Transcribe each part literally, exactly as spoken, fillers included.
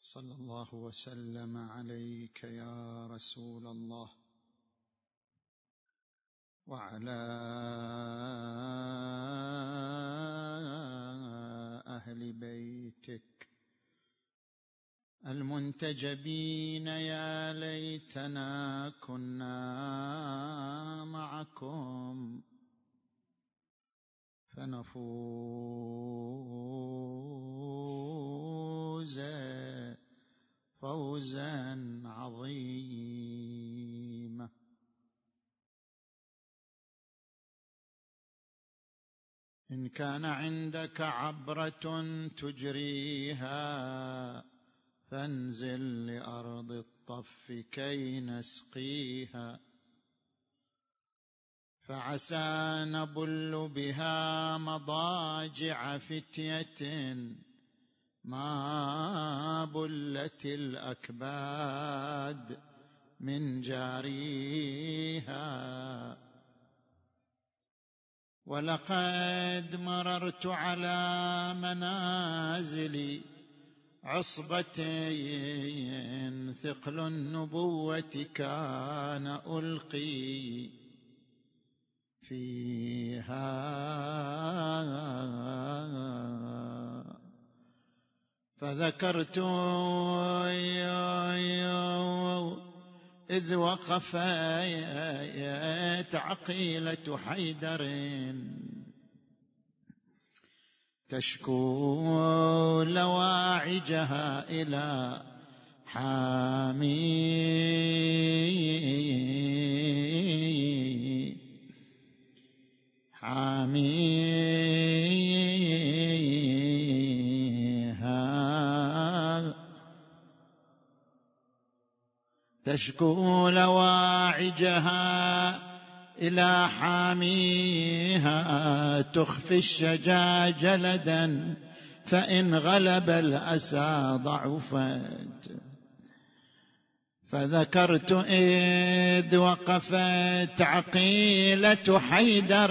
صلى الله وسلم عليك يا رسول الله وعلى أهل بيتك المنتجبين. يا ليتنا كنا معكم فنفوز فوزا عظيما. إن كان عندك عبرة تجريها فانزل لأرض الطف كي نسقيها، فعسى نبل بها مضاجع فتية ما بلت الأكباد من جاريها. ولقد مررت على منازل عصبتين ثقل النبوة كان ألقي فيها، فذكرت إذ وقفت عقيلة حيدر تشكو لواعجها إلى حامي حاميها، تشكو لواعجها إلى حاميها، تخفي الشجا جلدا فإن غلب الأسى ضعفت. فذكرت إذ وقفت عقيلة حيدر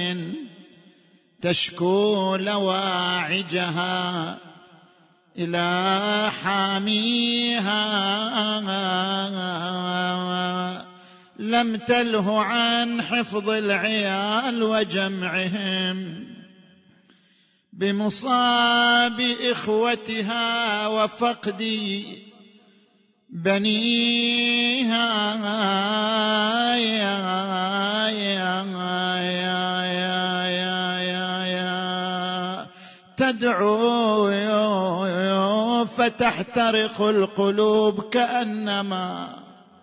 تشكو لواعجها إلى حاميها، لم تله عن حفظ العيال وجمعهم بمصاب إخوتها وفقد بنيها. تدعو فتحترق القلوب كأنما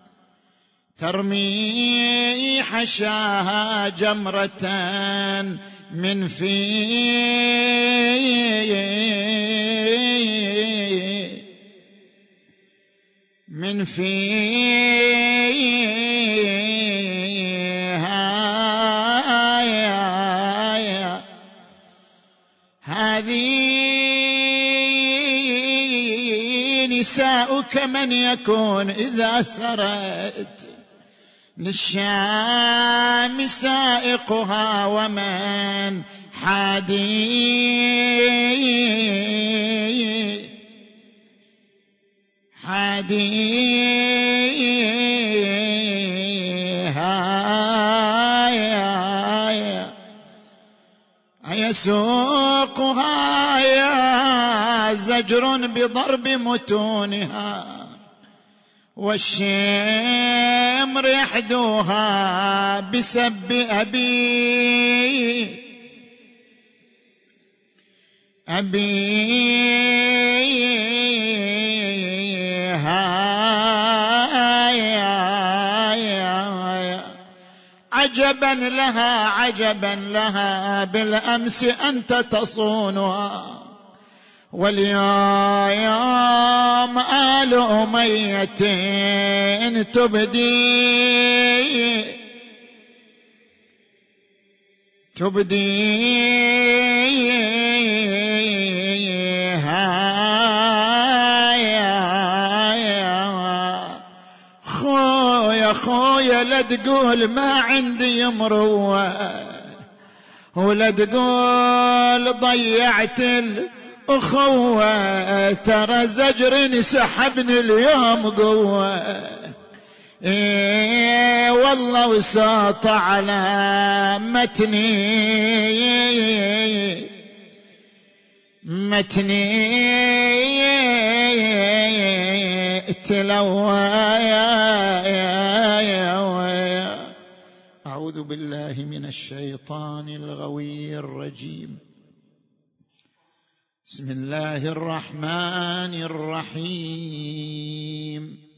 ترمي حشاها جمرة من في من فيها. هذه نساؤك من يكون إذا سرت للشام سائقها ومن حادي حاديها يسوقها يا زجر بضرب متونها، والشمر يحدوها بسب أبي أبيها. عجبا لها عجبا لها بالأمس أنت تصونها، واليوم آل أمية تبدي تبديها. خويا خويا لا تقول ما عندي مروة، ولا تقول ضيعت أخوة ترى زجر سحبني اليوم قوة، إيه والله وساط على متني متني تلوى يا يا يا. أعوذ بالله من الشيطان الغوي الرجيم. بسم الله الرحمن الرحيم.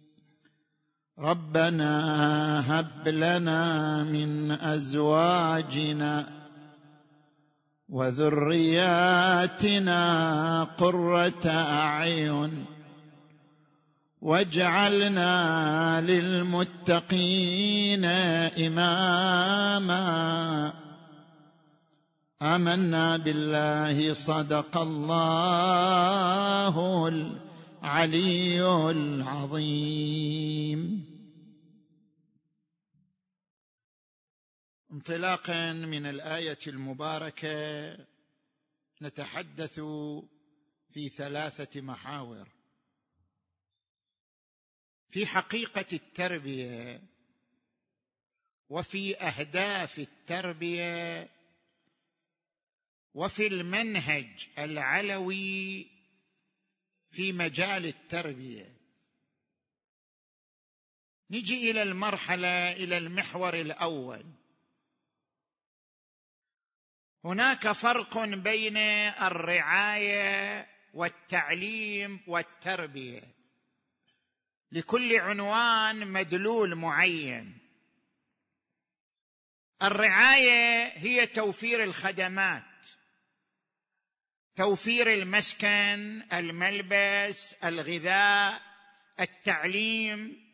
ربنا هب لنا من أزواجنا وذرياتنا قرة أعين واجعلنا للمتقين إماما. آمنا بالله صدق الله العلي العظيم. انطلاقا من الآية المباركة نتحدث في ثلاثة محاور في حقيقة التربية وفي أهداف التربية وفي المنهج العلوي في مجال التربية. نجي إلى المرحلة إلى المحور الأول. هناك فرق بين الرعاية والتعليم والتربية، لكل عنوان مدلول معين. الرعاية هي توفير الخدمات، توفير المسكن، الملبس، الغذاء، التعليم.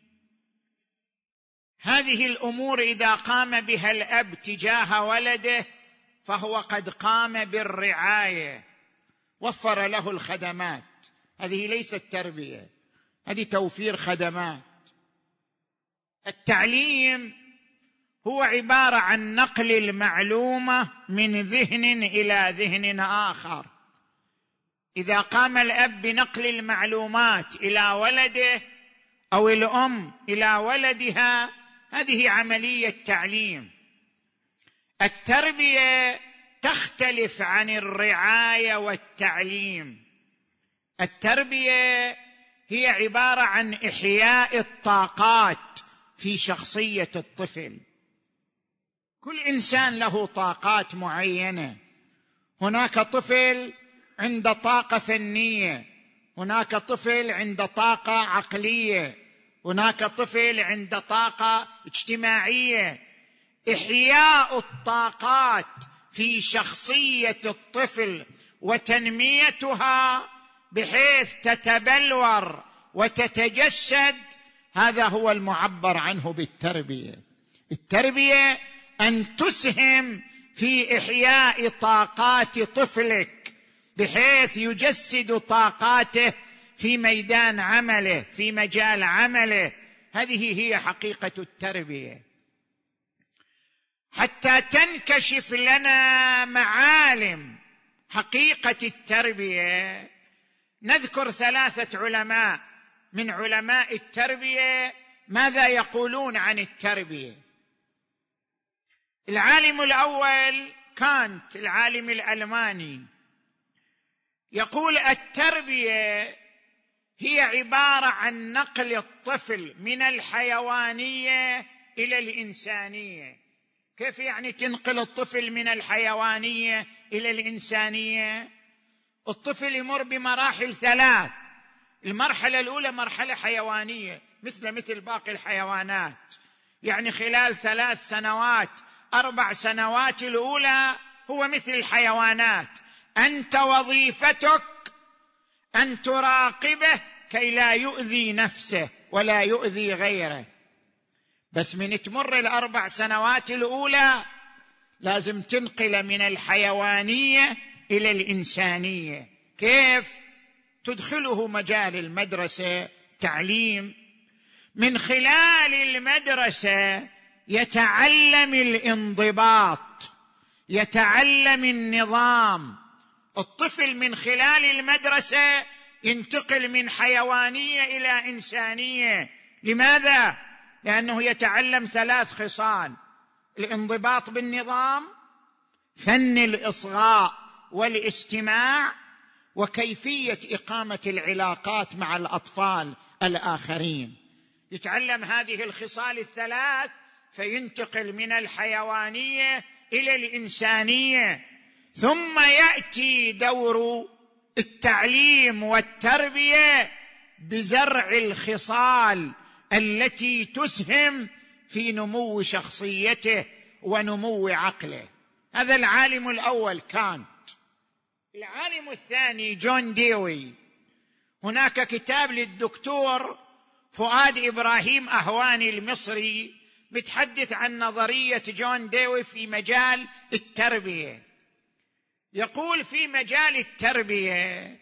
هذه الأمور إذا قام بها الأب تجاه ولده فهو قد قام بالرعاية، وفر له الخدمات. هذه ليست تربية، هذه توفير خدمات. التعليم هو عبارة عن نقل المعلومة من ذهن إلى ذهن آخر. إذا قام الأب بنقل المعلومات إلى ولده أو الأم إلى ولدها، هذه عملية تعليم. التربية تختلف عن الرعاية والتعليم. التربية هي عبارة عن إحياء الطاقات في شخصية الطفل. كل إنسان له طاقات معينة. هناك طفل عنده طاقة فنية، هناك طفل عنده طاقة عقلية، هناك طفل عنده طاقة اجتماعية. إحياء الطاقات في شخصية الطفل وتنميتها بحيث تتبلور وتتجسد، هذا هو المعبر عنه بالتربية. التربية أن تسهم في إحياء طاقات طفلك بحيث يجسد طاقاته في ميدان عمله، في مجال عمله. هذه هي حقيقة التربية. حتى تنكشف لنا معالم حقيقة التربية نذكر ثلاثة علماء من علماء التربية ماذا يقولون عن التربية. العالم الأول كانت، العالم الألماني، يقول التربية هي عبارة عن نقل الطفل من الحيوانية إلى الإنسانية. كيف يعني تنقل الطفل من الحيوانية إلى الإنسانية؟ الطفل يمر بمراحل ثلاث. المرحلة الأولى مرحلة حيوانية مثل مثل باقي الحيوانات، يعني خلال ثلاث سنوات أربع سنوات الأولى هو مثل الحيوانات. أنت وظيفتك أن تراقبه كي لا يؤذي نفسه ولا يؤذي غيره. بس من تمر الأربع سنوات الأولى لازم تنقل من الحيوانية إلى الإنسانية. كيف؟ تدخله مجال المدرسة، تعليم. من خلال المدرسة يتعلم الانضباط، يتعلم النظام. الطفل من خلال المدرسة ينتقل من حيوانية إلى إنسانية. لماذا؟ لأنه يتعلم ثلاث خصال: الانضباط بالنظام، فن الإصغاء والاستماع، وكيفية إقامة العلاقات مع الأطفال الآخرين. يتعلم هذه الخصال الثلاث فينتقل من الحيوانية إلى الإنسانية. ثم يأتي دور التعليم والتربية بزرع الخصال التي تسهم في نمو شخصيته ونمو عقله. هذا العالم الأول كانت. العالم الثاني جون ديوي. هناك كتاب للدكتور فؤاد إبراهيم أهواني المصري بتحدث عن نظرية جون ديوي في مجال التربية. يقول في مجال التربية: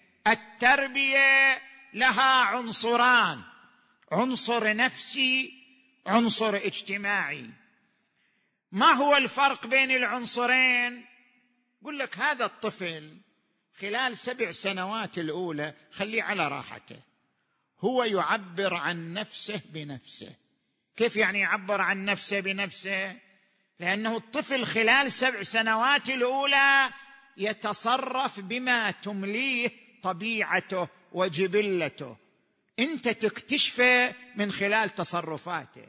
التربية لها عنصران، عنصر نفسي، عنصر اجتماعي. ما هو الفرق بين العنصرين؟ يقول لك هذا الطفل خلال سبع سنوات الأولى خليه على راحته، هو يعبر عن نفسه بنفسه. كيف يعني يعبر عن نفسه بنفسه؟ لأنه الطفل خلال سبع سنوات الأولى يتصرف بما تمليه طبيعته وجبلته. أنت تكتشفه من خلال تصرفاته.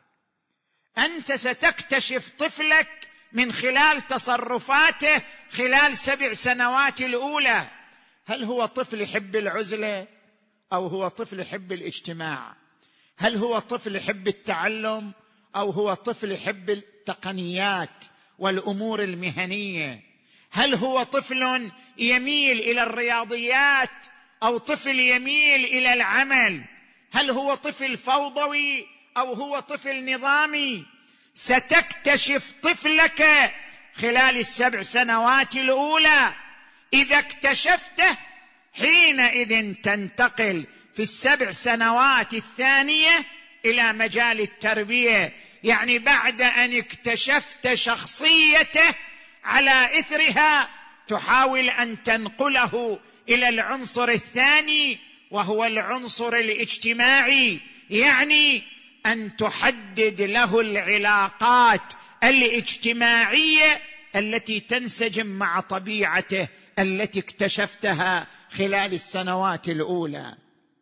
أنت ستكتشف طفلك من خلال تصرفاته خلال سبع سنوات الأولى. هل هو طفل يحب العزلة أو هو طفل يحب الاجتماع؟ هل هو طفل يحب التعلم أو هو طفل يحب التقنيات والأمور المهنية؟ هل هو طفل يميل إلى الرياضيات أو طفل يميل إلى العمل؟ هل هو طفل فوضوي أو هو طفل نظامي؟ ستكتشف طفلك خلال السبع سنوات الأولى. إذا اكتشفته حينئذ تنتقل في السبع سنوات الثانية إلى مجال التربية. يعني بعد أن اكتشفت شخصيته على إثرها تحاول أن تنقله إلى العنصر الثاني وهو العنصر الاجتماعي، يعني أن تحدد له العلاقات الاجتماعية التي تنسجم مع طبيعته التي اكتشفتها خلال السنوات الأولى.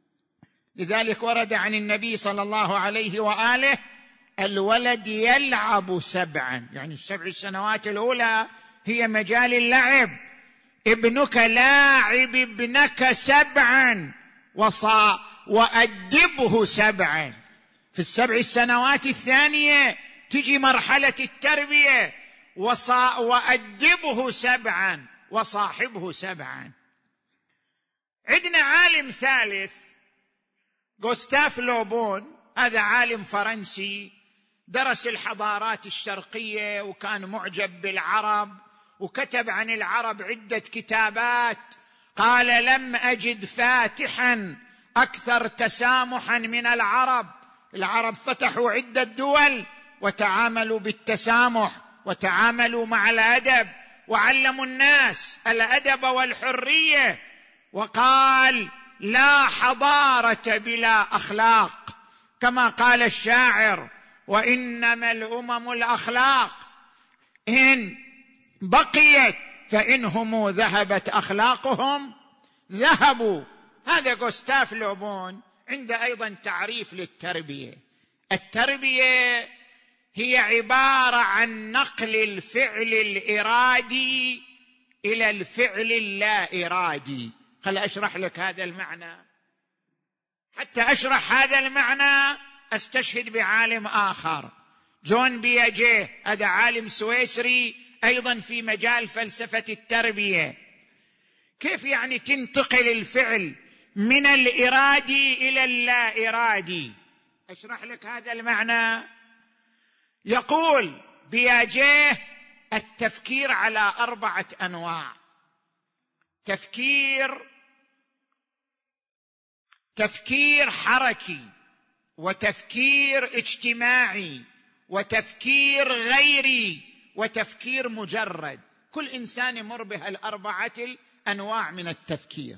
لذلك ورد عن النبي صلى الله عليه وآله: الولد يلعب سبعا، يعني السبع سنوات الأولى هي مجال اللعب. ابنك لاعب ابنك سبعا وصا وأدبه سبعا. في السبع السنوات الثانية تجي مرحلة التربية: وصا وأدبه سبعا وصاحبه سبعا. عندنا عالم ثالث غوستاف لوبون. هذا عالم فرنسي درس الحضارات الشرقية وكان معجب بالعرب وكتب عن العرب عدة كتابات. قال: لم أجد فاتحا أكثر تسامحا من العرب. العرب فتحوا عدة دول وتعاملوا بالتسامح وتعاملوا مع الأدب وعلموا الناس الأدب والحرية. وقال: لا حضارة بلا أخلاق، كما قال الشاعر: وإنما الأمم الأخلاق، إن بقيت فإنهم ذهبت أخلاقهم ذهبوا. هذا غوستاف لوبون. عنده أيضا تعريف للتربية: التربية هي عبارة عن نقل الفعل الإرادي إلى الفعل اللا إرادي. خل أشرح لك هذا المعنى. حتى أشرح هذا المعنى أستشهد بعالم آخر، جون بياجيه. هذا عالم سويسري أيضا في مجال فلسفة التربية. كيف يعني تنتقل الفعل من الإرادي إلى اللا إرادي؟ أشرح لك هذا المعنى. يقول بياجيه: التفكير على أربعة أنواع: تفكير تفكير حركي، وتفكير اجتماعي، وتفكير غيري، وتفكير مجرد. كل إنسان يمر بهالأربعة أنواع من التفكير.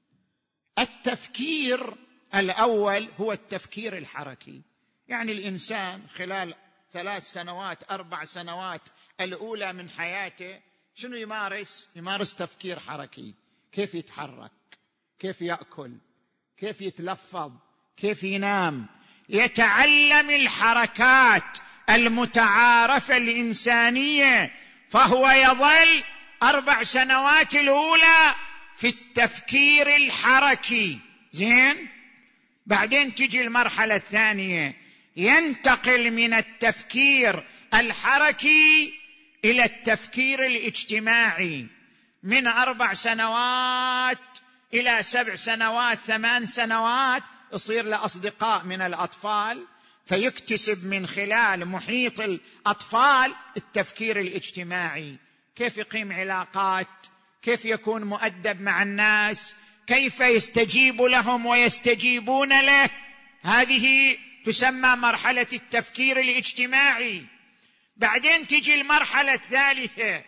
التفكير الأول هو التفكير الحركي، يعني الإنسان خلال ثلاث سنوات أربع سنوات الأولى من حياته شنو يمارس؟ يمارس تفكير حركي، كيف يتحرك، كيف يأكل، كيف يتلفظ، كيف ينام، يتعلم الحركات المتعارفة الإنسانية، فهو يظل أربع سنوات الأولى في التفكير الحركي. زين، بعدين تجي المرحلة الثانية، ينتقل من التفكير الحركي إلى التفكير الاجتماعي، من أربع سنوات إلى سبع سنوات ثمان سنوات يصير له أصدقاء من الأطفال، فيكتسب من خلال محيط الأطفال التفكير الاجتماعي، كيف يقيم علاقات، كيف يكون مؤدب مع الناس، كيف يستجيب لهم ويستجيبون له. هذه تسمى مرحلة التفكير الاجتماعي. بعدين تجي المرحلة الثالثة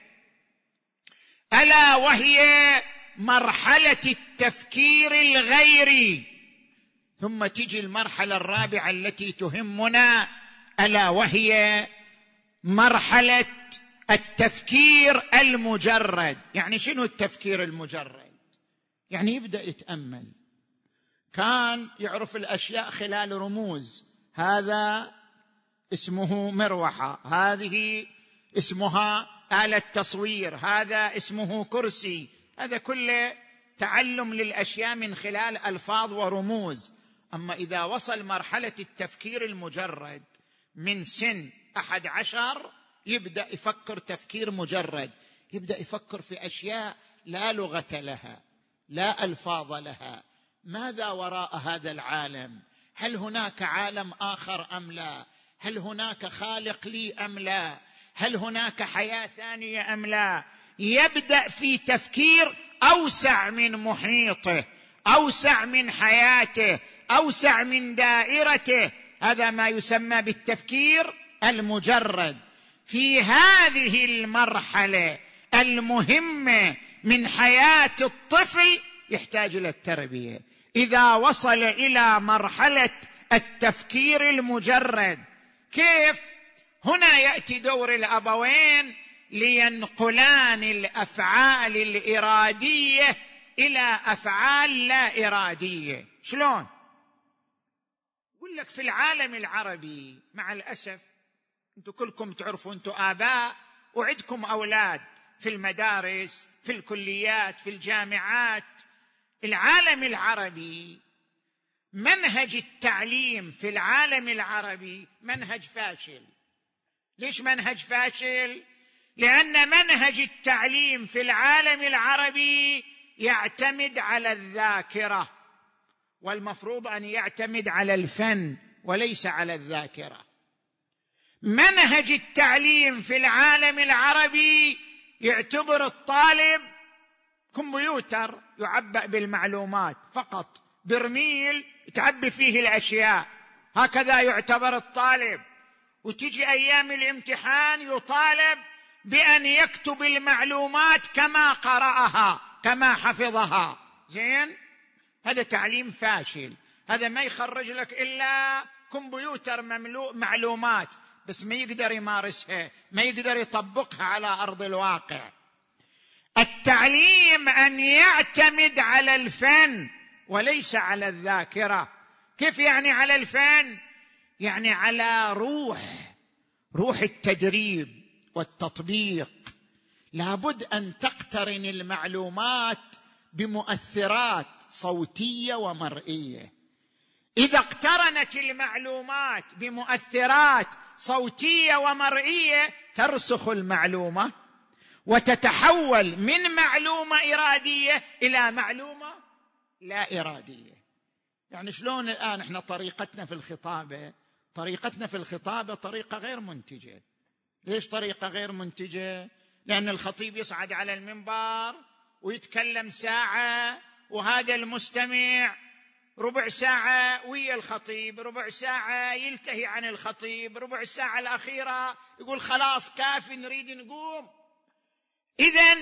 ألا وهي مرحلة التفكير الغيري، ثم تجي المرحلة الرابعة التي تهمنا ألا وهي مرحلة التفكير المجرد. يعني شنو التفكير المجرد؟ يعني يبدأ يتأمل، كان يعرف الأشياء خلال رموز، هذا اسمه مروحة، هذه اسمها آلة تصوير، هذا اسمه كرسي، هذا كله تعلم للأشياء من خلال ألفاظ ورموز. أما إذا وصل مرحلة التفكير المجرد من سن أحد عشر يبدأ يفكر تفكير مجرد، يبدأ يفكر في أشياء لا لغة لها، لا ألفاظ لها. ماذا وراء هذا العالم؟ هل هناك عالم آخر أم لا؟ هل هناك خالق لي أم لا؟ هل هناك حياة ثانية أم لا؟ يبدأ في تفكير أوسع من محيطه، أوسع من حياته، أوسع من دائرته. هذا ما يسمى بالتفكير المجرد. في هذه المرحلة المهمة من حياة الطفل يحتاج إلى التربية. إذا وصل إلى مرحلة التفكير المجرد، كيف؟ هنا يأتي دور الأبوين لينقلان الأفعال الإرادية إلى أفعال لا إرادية. شلون؟ أقول لك في العالم العربي مع الأسف، أنتم كلكم تعرفوا، أنتم آباء وعندكم أولاد في المدارس، في الكليات، في الجامعات. العالم العربي منهج التعليم في العالم العربي منهج فاشل. ليش منهج فاشل؟ لأن منهج التعليم في العالم العربي يعتمد على الذاكرة، والمفروض أن يعتمد على الفن وليس على الذاكرة. منهج التعليم في العالم العربي يعتبر الطالب كمبيوتر يعبأ بالمعلومات فقط، برميل تعبي فيه الأشياء، هكذا يعتبر الطالب. وتجي أيام الامتحان يطالب بأن يكتب المعلومات كما قرأها كما حفظها. زين، هذا تعليم فاشل، هذا ما يخرج لك إلا كمبيوتر مملوء معلومات، بس ما يقدر يمارسها، ما يقدر يطبقها على أرض الواقع. التعليم أن يعتمد على الفن وليس على الذاكرة. كيف يعني على الفن؟ يعني على روح روح التدريب والتطبيق. لابد أن تقترن المعلومات بمؤثرات صوتية ومرئية. إذا اقترنت المعلومات بمؤثرات صوتية ومرئية ترسخ المعلومة وتتحول من معلومة إرادية إلى معلومة لا إرادية. يعني شلون الآن إحنا طريقتنا في الخطابة طريقتنا في الخطابة طريقة غير منتجة. ليش طريقة غير منتجة؟ لأن الخطيب يصعد على المنبر ويتكلم ساعة، وهذا المستمع ربع ساعة ويا الخطيب، ربع ساعة يلتهي عن الخطيب، ربع ساعة الأخيرة يقول خلاص كافي نريد نقوم. إذن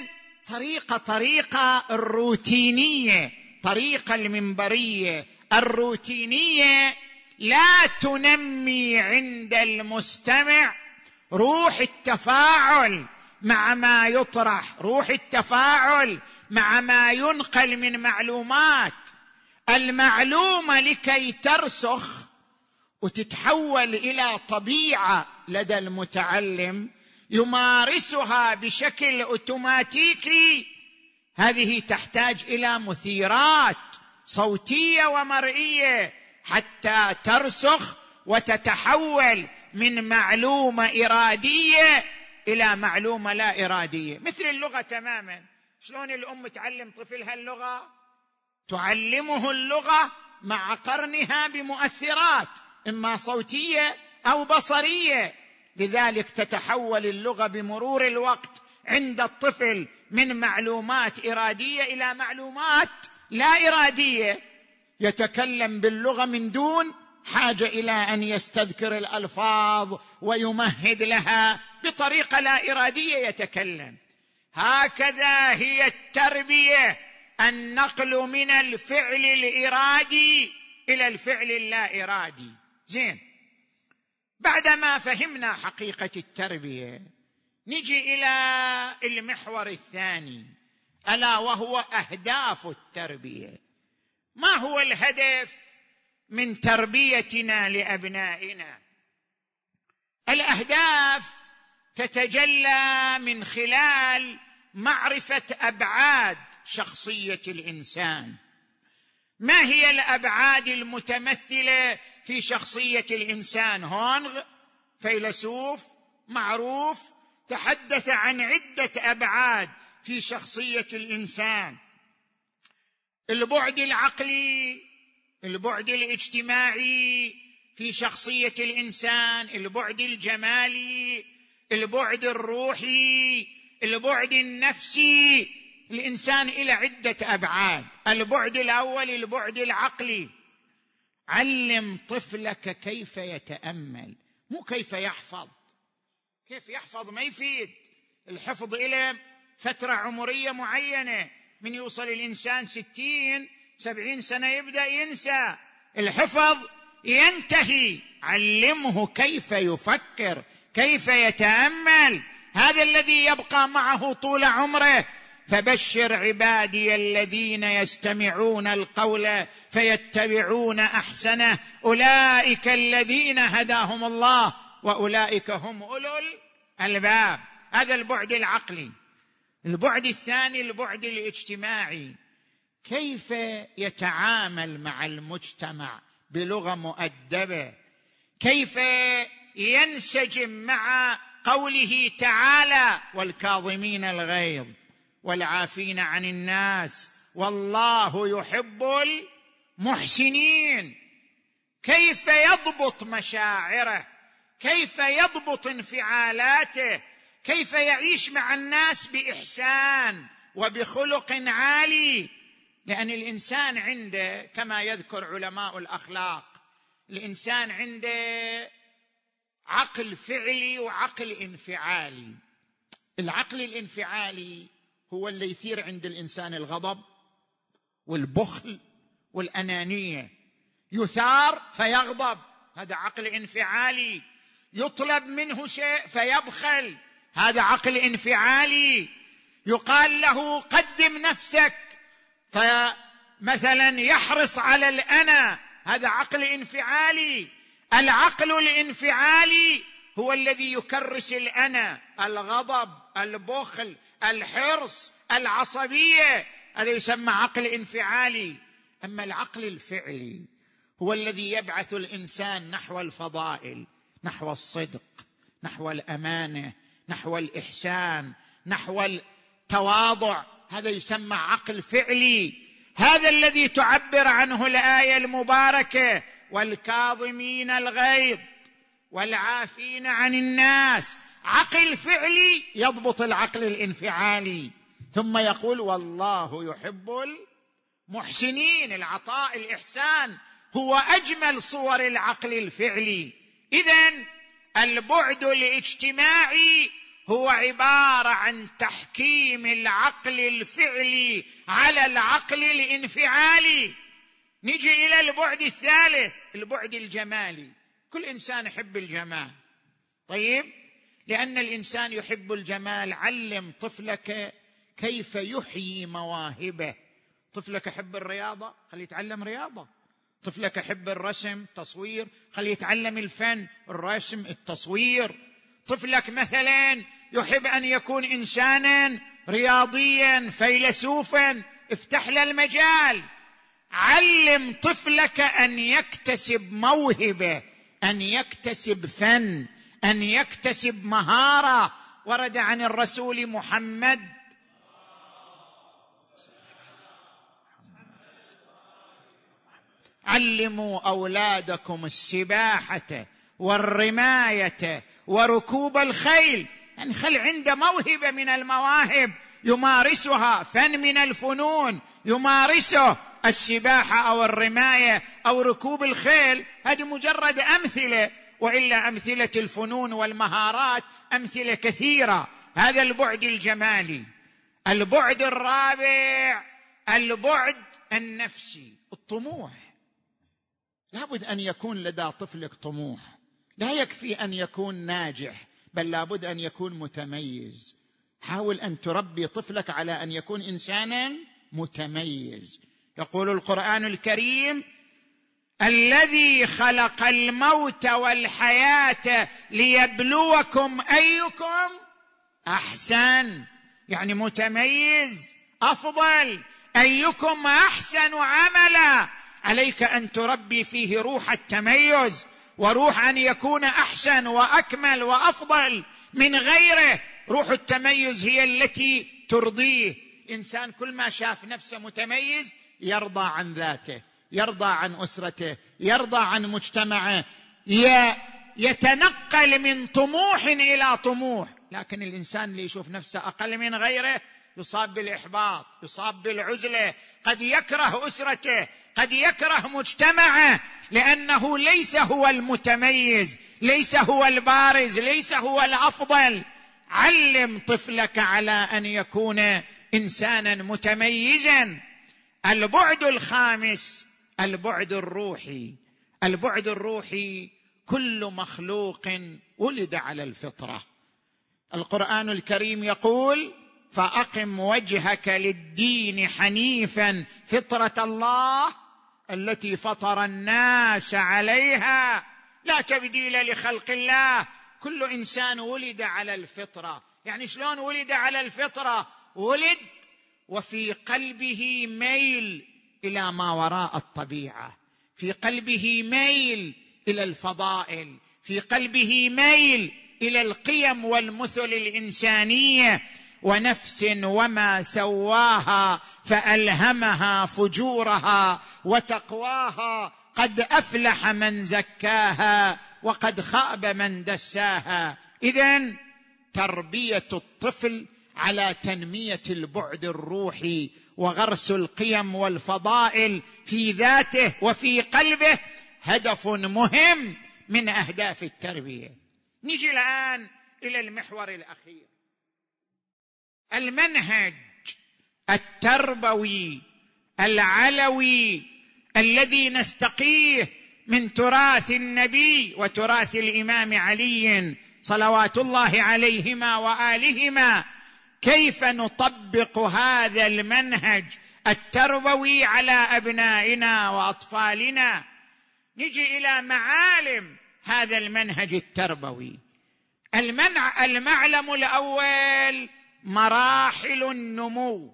طريقة طريقة الروتينية، طريقة المنبرية الروتينية لا تنمي عند المستمع روح التفاعل مع ما يطرح، روح التفاعل مع ما ينقل من معلومات. المعلومة لكي ترسخ وتتحول إلى طبيعة لدى المتعلم يمارسها بشكل أوتوماتيكي، هذه تحتاج إلى مثيرات صوتية ومرئية حتى ترسخ وتتحول من معلومة إرادية إلى معلومة لا إرادية. مثل اللغة تماما، شلون الأم تعلم طفلها اللغة؟ تعلمه اللغة مع قرنها بمؤثرات إما صوتية أو بصرية، لذلك تتحول اللغة بمرور الوقت عند الطفل من معلومات إرادية إلى معلومات لا إرادية، يتكلم باللغة من دون حاجة إلى أن يستذكر الألفاظ ويمهد لها، بطريقة لا إرادية يتكلم. هكذا هي التربية، النقل من الفعل الإرادي إلى الفعل اللا إرادي. زين، بعدما فهمنا حقيقة التربية نجي إلى المحور الثاني، ألا وهو أهداف التربية. ما هو الهدف من تربيتنا لأبنائنا؟ الأهداف تتجلى من خلال معرفة أبعاد شخصية الإنسان. ما هي الأبعاد المتمثلة في شخصية الإنسان؟ هونغ فيلسوف معروف تحدث عن عدة أبعاد في شخصية الإنسان: البعد العقلي، البعد الاجتماعي في شخصية الإنسان، البعد الجمالي، البعد الروحي، البعد النفسي. الإنسان إلى عدة أبعاد. البعد الأول البعد العقلي. علم طفلك كيف يتأمل، مو كيف يحفظ. كيف يحفظ ما يفيد، الحفظ إلى فترة عمرية معينة، من يوصل الإنسان ستين سبعين سنة يبدأ ينسى، الحفظ ينتهي. علمه كيف يفكر، كيف يتأمل، هذا الذي يبقى معه طول عمره. فبشر عبادي الذين يستمعون القول فيتبعون أحسنه أولئك الذين هداهم الله وأولئك هم أولو الألباب. هذا البعد العقلي. البعد الثاني البعد الاجتماعي، كيف يتعامل مع المجتمع بلغة مؤدبة، كيف ينسجم مع قوله تعالى: والكاظمين الغيظ والعافين عن الناس والله يحب المحسنين. كيف يضبط مشاعره، كيف يضبط انفعالاته، كيف يعيش مع الناس بإحسان وبخلق عالي. لأن الإنسان عنده، كما يذكر علماء الأخلاق، الإنسان عنده عقل فعلي وعقل انفعالي. العقل الانفعالي هو اللي يثير عند الإنسان الغضب والبخل والأنانية، يثار فيغضب، هذا عقل انفعالي. يطلب منه شيء فيبخل، هذا عقل انفعالي. يقال له قدم نفسك فمثلا يحرص على الأنا، هذا عقل انفعالي. العقل الانفعالي هو الذي يكرس الأنا، الغضب، البخل، الحرص، العصبية، هذا يسمى عقل انفعالي. أما العقل الفعلي هو الذي يبعث الإنسان نحو الفضائل، نحو الصدق، نحو الأمانة، نحو الإحسان، نحو التواضع، هذا يسمى عقل فعلي. هذا الذي تعبر عنه الآية المباركة: والكاظمين الغيظ والعافين عن الناس. عقل فعلي يضبط العقل الانفعالي. ثم يقول: والله يحب المحسنين. العطاء، الإحسان هو أجمل صور العقل الفعلي. إذن البعد الاجتماعي هو عبارة عن تحكيم العقل الفعلي على العقل الانفعالي. نجي إلى البعد الثالث، البعد الجمالي. كل إنسان يحب الجمال. طيب، لأن الإنسان يحب الجمال، علم طفلك كيف يحيي مواهبه. طفلك يحب الرياضة، خليه يتعلم رياضة. طفلك يحب الرسم، تصوير، خليه يتعلم الفن، الرسم، التصوير. طفلك مثلا يحب أن يكون إنسانا رياضيا فيلسوفا، افتح له المجال. علم طفلك أن يكتسب موهبة، أن يكتسب فن، أن يكتسب مهارة. ورد عن الرسول محمد علموا أولادكم السباحة والرماية وركوب الخيل. يعني خل عنده موهبة من المواهب يمارسها، فن من الفنون يمارسه، السباحة أو الرماية أو ركوب الخيل. هذه مجرد أمثلة، وإلا أمثلة الفنون والمهارات أمثلة كثيرة. هذا البعد الجمالي. البعد الرابع البعد النفسي، الطموح. لابد أن يكون لدى طفلك طموح. لا يكفي أن يكون ناجح، بل لابد أن يكون متميز. حاول أن تربي طفلك على أن يكون إنسانا متميز. يقول القرآن الكريم: الذي خلق الموت والحياة ليبلوكم أيكم أحسن. يعني متميز، أفضل، أيكم أحسن عملا. عليك أن تربي فيه روح التميز، وروح أن يكون أحسن وأكمل وأفضل من غيره. روح التميز هي التي ترضيه. إنسان كل ما شاف نفسه متميز يرضى عن ذاته، يرضى عن أسرته، يرضى عن مجتمعه، يتنقل من طموح إلى طموح. لكن الإنسان اللي يشوف نفسه أقل من غيره يصاب بالإحباط، يصاب بالعزلة، قد يكره أسرته، قد يكره مجتمعه، لأنه ليس هو المتميز، ليس هو البارز، ليس هو الأفضل. علم طفلك على أن يكون إنسانا متميزا. البعد الخامس البعد الروحي. البعد الروحي كل مخلوق ولد على الفطرة. القرآن الكريم يقول: فأقم وجهك للدين حنيفا فطرة الله التي فطر الناس عليها لا تبديل لخلق الله. كل إنسان ولد على الفطرة. يعني شلون ولد على الفطرة؟ ولد وفي قلبه ميل إلى ما وراء الطبيعة، في قلبه ميل إلى الفضائل، في قلبه ميل إلى القيم والمثل الإنسانية. ونفس وما سواها فألهمها فجورها وتقواها قد أفلح من زكاها وقد خاب من دساها. إذن تربية الطفل على تنمية البعد الروحي وغرس القيم والفضائل في ذاته وفي قلبه هدف مهم من أهداف التربية. نجي الآن إلى المحور الأخير، المنهج التربوي العلوي الذي نستقيه من تراث النبي وتراث الإمام علي صلوات الله عليهما وآلهما. كيف نطبق هذا المنهج التربوي على أبنائنا وأطفالنا؟ نجي إلى معالم هذا المنهج التربوي. المنع المعلم الأول مراحل النمو.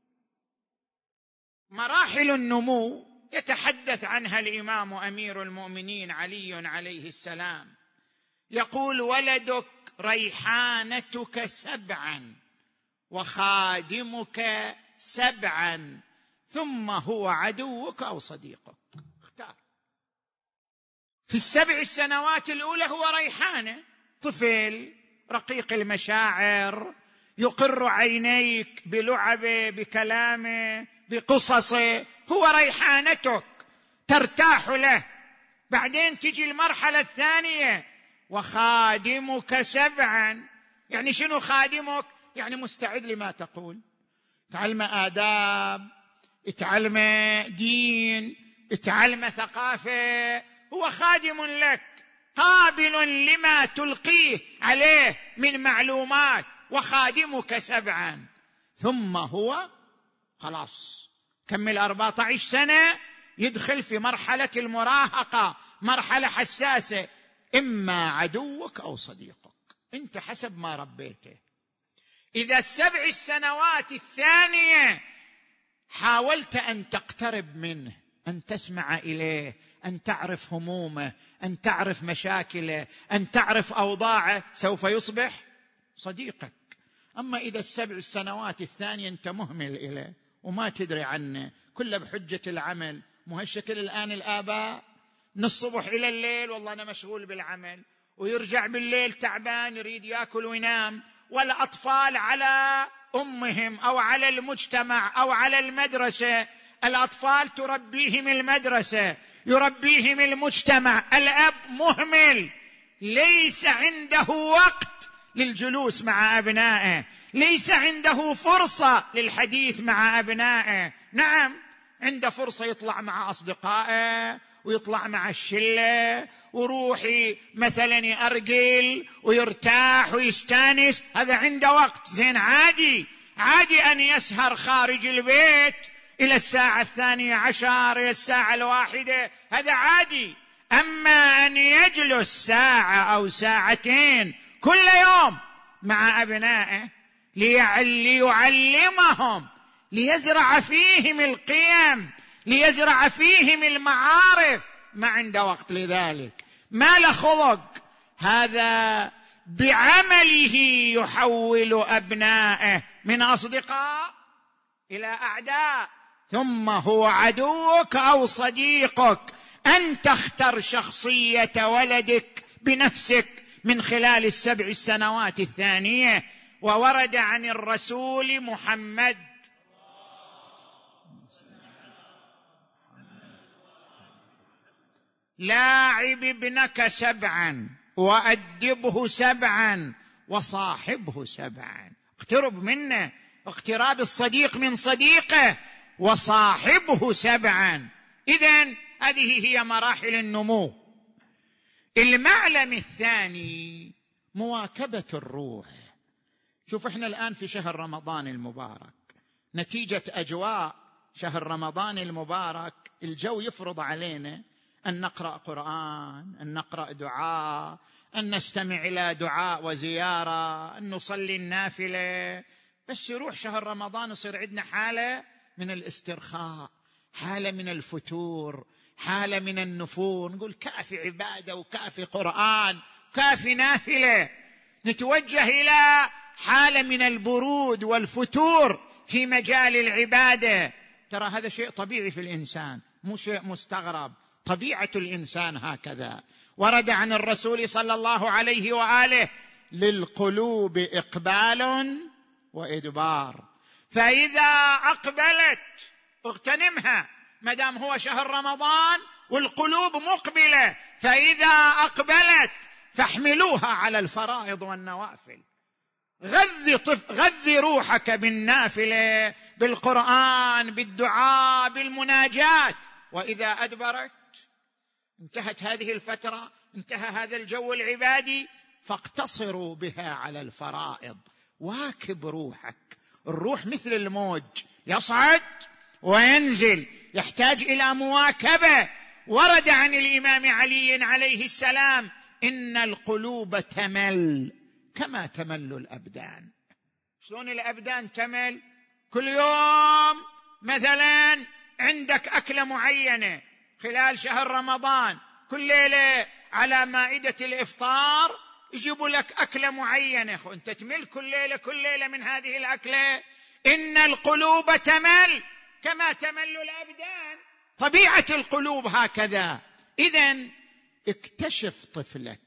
مراحل النمو يتحدث عنها الإمام أمير المؤمنين علي عليه السلام. يقول: ولدك ريحانتك سبعا وخادمك سبعا ثم هو عدوك أو صديقك. اختار. في السبع السنوات الأولى هو ريحانة، طفل رقيق المشاعر، يقر عينيك بلعبه بكلامه بقصصه، هو ريحانتك ترتاح له. بعدين تجي المرحلة الثانية: وخادمك سبعا، يعني شنو خادمك؟ يعني مستعد لما تقول، تعلم آداب، تعلم دين، تعلم ثقافة، هو خادم لك قابل لما تلقيه عليه من معلومات، وخادمك سبعا. ثم هو خلاص كمل أربعة عشر سنة، يدخل في مرحلة المراهقة، مرحلة حساسة، إما عدوك أو صديقك، أنت حسب ما ربيته. إذا السبع السنوات الثانية حاولت أن تقترب منه، أن تسمع إليه، أن تعرف همومه، أن تعرف مشاكله، أن تعرف أوضاعه، سوف يصبح صديقك. أما إذا السبع السنوات الثانية أنت مهمل إليه وما تدري عنه، كله بحجة العمل، مهشكل الآن الآباء من الصبح إلى الليل، والله أنا مشغول بالعمل، ويرجع بالليل تعبان يريد يأكل وينام، والأطفال على أمهم أو على المجتمع أو على المدرسة. الأطفال تربيهم المدرسة، يربيهم المجتمع، الأب مهمل، ليس عنده وقت للجلوس مع أبنائه، ليس عنده فرصة للحديث مع أبنائه. نعم عنده فرصة يطلع مع أصدقائه ويطلع مع الشلة وروحي مثلا يأرجل ويرتاح ويستانس، هذا عنده وقت زين، عادي عادي أن يسهر خارج البيت إلى الساعة الثانية عشر إلى الساعة الواحدة، هذا عادي. أما أن يجلس ساعة أو ساعتين كل يوم مع أبنائه ليعلمهم، ليزرع فيهم القيم، ليزرع فيهم المعارف، ما عنده وقت لذلك، ما له خلق. هذا بعمله يحول أبنائه من أصدقاء إلى أعداء. ثم هو عدوك أو صديقك. أن تختر شخصية ولدك بنفسك من خلال السبع السنوات الثانية. وورد عن الرسول محمد لاعب ابنك سبعا وأدبه سبعا وصاحبه سبعا. اقترب منه اقتراب الصديق من صديقه، وصاحبه سبعا. إذن هذه هي مراحل النمو. المعلم الثاني مواكبة الروح. شوف احنا الآن في شهر رمضان المبارك، نتيجة أجواء شهر رمضان المبارك الجو يفرض علينا أن نقرأ قرآن، أن نقرأ دعاء، أن نستمع إلى دعاء وزيارة، أن نصلي النافلة. بس يروح شهر رمضان يصير عندنا حالة من الاسترخاء، حالة من الفتور، حالة من النفور، نقول كافي عبادة وكافي قرآن وكافي نافلة. نتوجه إلى حالة من البرود والفتور في مجال العبادة. ترى هذا شيء طبيعي في الإنسان، مو شيء مستغرب، طبيعة الإنسان هكذا. ورد عن الرسول صلى الله عليه وآله: للقلوب إقبال وإدبار، فإذا أقبلت اغتنمها، مدام هو شهر رمضان والقلوب مقبلة، فإذا أقبلت فاحملوها على الفرائض والنوافل. غذي, طف... غذي روحك بالنافلة، بالقرآن، بالدعاء، بالمناجات. وإذا أدبرت انتهت هذه الفترة، انتهى هذا الجو العبادي، فاقتصروا بها على الفرائض. واكب روحك. الروح مثل الموج، يصعد وينزل، يحتاج إلى مواكبة. ورد عن الإمام علي عليه السلام: إن القلوب تمل كما تمل الأبدان. شلون الأبدان تمل؟ كل يوم مثلا عندك أكلة معينة خلال شهر رمضان، كل ليلة على مائدة الإفطار يجيبوا لك أكلة معينة، أنت تمل كل ليلة كل ليلة من هذه الأكلة. إن القلوب تمل كما تمل الأبدان، طبيعة القلوب هكذا. إذن اكتشف طفلك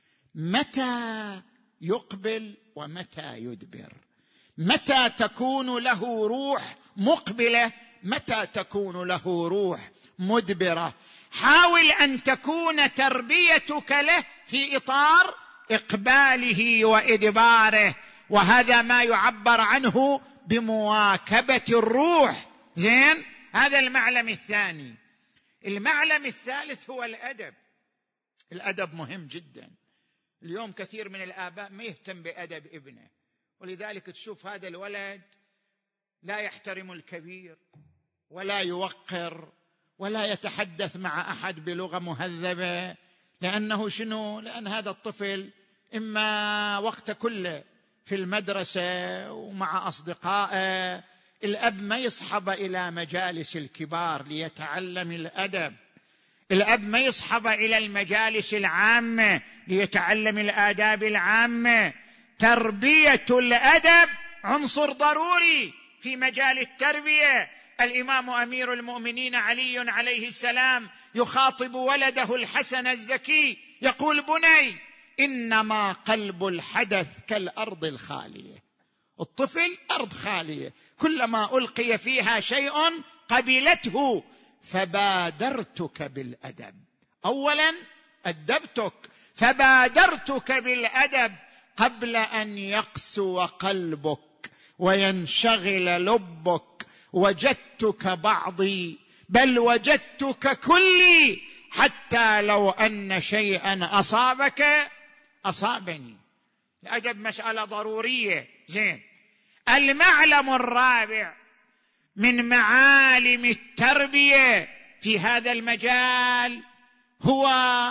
متى يقبل ومتى يدبر، متى تكون له روح مقبلة، متى تكون له روح مدبرة. حاول أن تكون تربيتك له في إطار إقباله وإدباره، وهذا ما يعبر عنه بمواكبة الروح. زين، هذا المعلم الثاني. المعلم الثالث هو الأدب. الأدب مهم جدا. اليوم كثير من الآباء ما يهتم بأدب ابنه، ولذلك تشوف هذا الولد لا يحترم الكبير ولا يوقر ولا يتحدث مع أحد بلغة مهذبة. لأنه شنو؟ لأن هذا الطفل إما وقت كله في المدرسة ومع أصدقائه. الأب ما يصحب إلى مجالس الكبار ليتعلم الأدب، الأب ما يصحب إلى المجالس العامة ليتعلم الآداب العامة. تربية الأدب عنصر ضروري في مجال التربية. الإمام أمير المؤمنين علي عليه السلام يخاطب ولده الحسن الزكي يقول: بني، إنما قلب الحدث كالأرض الخالية. الطفل أرض خالية، كلما ألقي فيها شيء قبلته، فبادرتك بالأدب. أولا أدبتك، فبادرتك بالأدب قبل أن يقسو قلبك وينشغل لبك. وجدتك بعضي، بل وجدتك كلي، حتى لو أن شيئا أصابك أصابني. الأدب مسألة ضرورية. زين، المعلم الرابع من معالم التربية في هذا المجال هو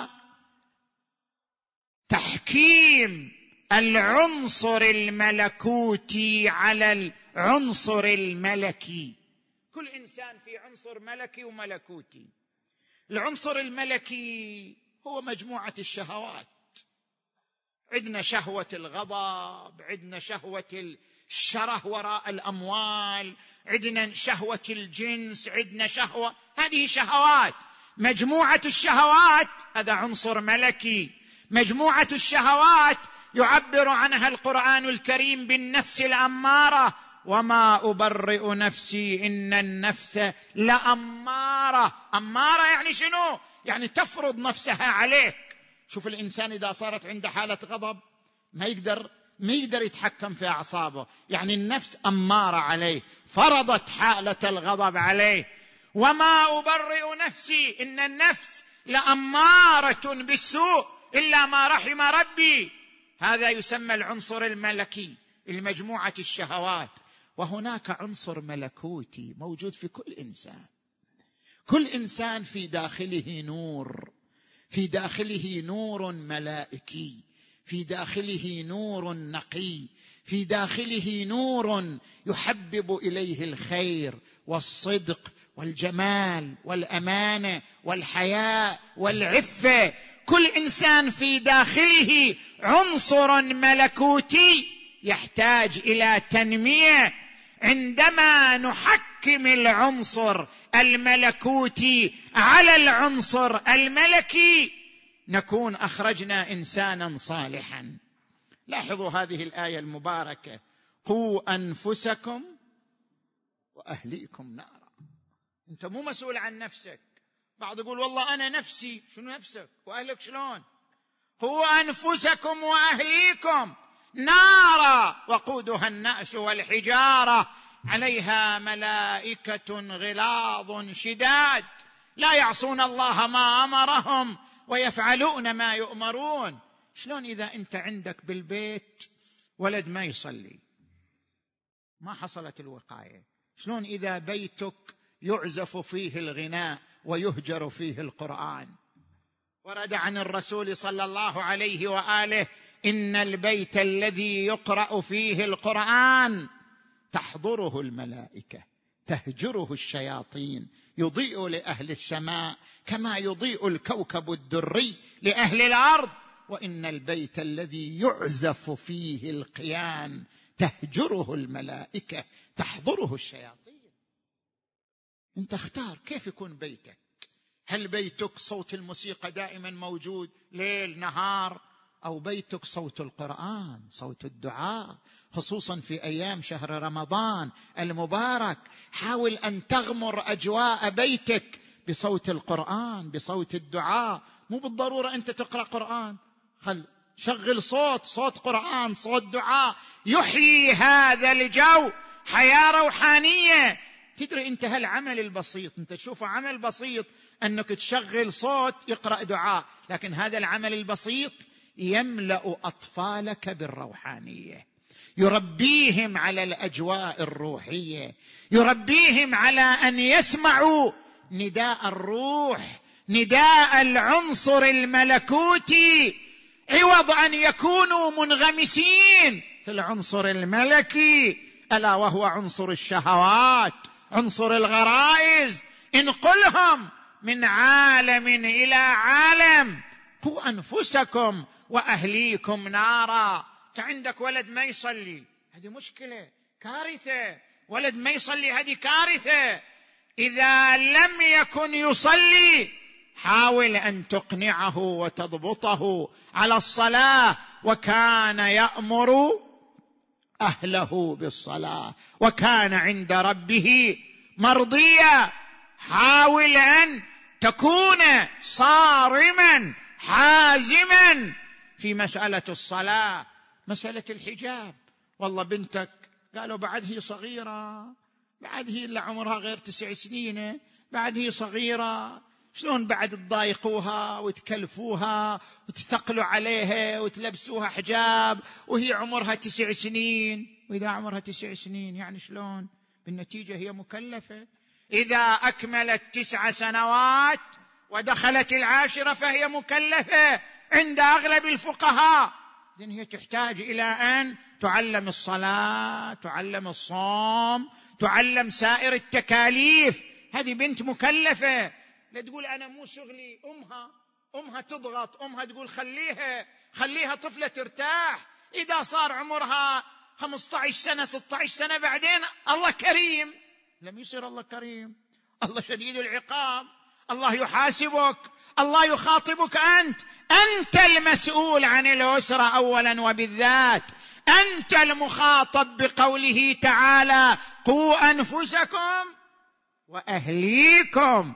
تحكيم العنصر الملكوتي على العنصر الملكي. كل إنسان في عنصر ملكي وملكوتي. العنصر الملكي هو مجموعة الشهوات. عندنا شهوة الغضب، عندنا شهوة الشره وراء الأموال، عندنا شهوة الجنس، عندنا شهوة، هذه شهوات. مجموعة الشهوات هذا عنصر ملكي. مجموعة الشهوات يعبر عنها القرآن الكريم بالنفس الأمارة: وما أبرئ نفسي إن النفس لأمارة. أمارة يعني شنو؟ يعني تفرض نفسها عليك. شوف الإنسان إذا صارت عنده حالة غضب ما يقدر ما يقدر يتحكم في أعصابه، يعني النفس أمارة عليه، فرضت حالة الغضب عليه. وما أبرئ نفسي إن النفس لأمارة بالسوء إلا ما رحم ربي. هذا يسمى العنصر الملكي، المجموعة الشهوات. وهناك عنصر ملكوتي موجود في كل إنسان. كل إنسان في داخله نور، في داخله نور ملائكي، في داخله نور نقي، في داخله نور يحبب إليه الخير والصدق والجمال والأمانة والحياء والعفة. كل إنسان في داخله عنصر ملكوتي يحتاج إلى تنمية. عندما نحكم العنصر الملكوتي على العنصر الملكي نكون أخرجنا إنسانا صالحا. لاحظوا هذه الآية المباركة: قوا أنفسكم وأهليكم نارا. أنت مو مسؤول عن نفسك. بعض يقول والله أنا نفسي. شنو نفسك وأهلك شلون؟ قوا أنفسكم وأهليكم نارا وقودها الناس والحجارة عليها ملائكة غلاظ شداد لا يعصون الله ما أمرهم ويفعلون ما يؤمرون. شلون إذا أنت عندك بالبيت ولد ما يصلي؟ ما حصلت الوقاية. شلون إذا بيتك يعزف فيه الغناء ويهجر فيه القرآن؟ ورد عن الرسول صلى الله عليه وآله: إن البيت الذي يقرأ فيه القرآن تحضره الملائكة تهجره الشياطين، يضيء لأهل السماء كما يضيء الكوكب الدري لأهل الأرض. وإن البيت الذي يعزف فيه القيان تهجره الملائكة تحضره الشياطين. انت اختار كيف يكون بيتك. هل بيتك صوت الموسيقى دائما موجود ليل نهار، أو بيتك صوت القرآن، صوت الدعاء، خصوصا في أيام شهر رمضان المبارك؟ حاول أن تغمر أجواء بيتك بصوت القرآن، بصوت الدعاء. مو بالضرورة أنت تقرأ قرآن، خل شغل صوت صوت قرآن، صوت دعاء، يحيي هذا الجو حياة روحانية. تدري انت هالعمل البسيط، انت تشوفه عمل بسيط انك تشغل صوت يقرأ دعاء، لكن هذا العمل البسيط يملأ أطفالك بالروحانية، يربيهم على الأجواء الروحية، يربيهم على أن يسمعوا نداء الروح، نداء العنصر الملكوتي، عوض أن يكونوا منغمسين في العنصر الملكي، ألا وهو عنصر الشهوات، عنصر الغرائز. انقلهم من عالم إلى عالم. قوا أنفسكم وأهليكم نارا. عندك ولد ما يصلي، هذه مشكلة، كارثة. ولد ما يصلي هذه كارثة. إذا لم يكن يصلي حاول أن تقنعه وتضبطه على الصلاة. وكان يأمر أهله بالصلاة وكان عند ربه مرضيا. حاول أن تكون صارما حازما في مسألة الصلاة. مسألة الحجاب، والله بنتك قالوا بعد هي صغيرة، بعد هي إلا عمرها غير تسع سنين، بعد هي صغيرة، شلون بعد تضايقوها وتكلفوها وتثقلوا عليها وتلبسوها حجاب وهي عمرها تسع سنين؟ وإذا عمرها تسع سنين يعني شلون؟ بالنتيجة هي مكلفة. إذا أكملت تسع سنوات ودخلت العاشرة فهي مكلفة عند أغلب الفقهاء. إذن هي تحتاج إلى أن تعلم الصلاة، تعلم الصوم، تعلم سائر التكاليف. هذه بنت مكلفة. لا تقول أنا مو شغلي. أمها أمها تضغط، أمها تقول خليها خليها طفلة ترتاح. إذا صار عمرها خمسة عشر سنة ستة عشر سنة بعدين الله كريم. لم يصير الله كريم، الله شديد العقاب، الله يحاسبك، الله يخاطبك أنت. أنت المسؤول عن الأسرة أولا وبالذات، أنت المخاطب بقوله تعالى قوا أنفسكم وأهليكم